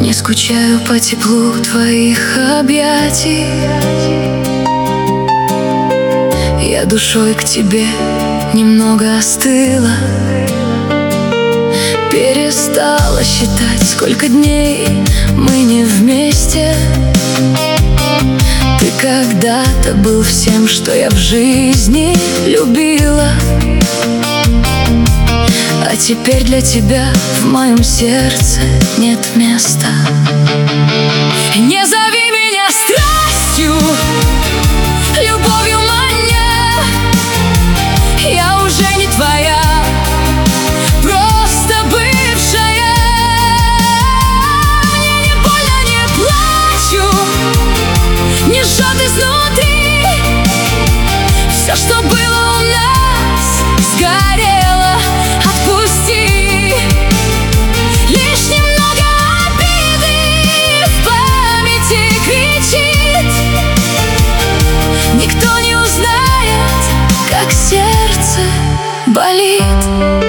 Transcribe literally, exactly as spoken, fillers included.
Не скучаю по теплу твоих объятий. Я душой к тебе немного остыла, перестала считать, сколько дней мы не вместе. Ты когда-то был всем, что я в жизни любила, а теперь для тебя в моем сердце нет места. Не зови меня страстью, любовью маня, я уже не твоя, просто бывшая. Мне не больно, не плачу, не жжет изнутри. Все, что было у нас, сгорело. Отпусти. Лишь немного обиды в памяти кричит. Никто не узнает, как сердце болит.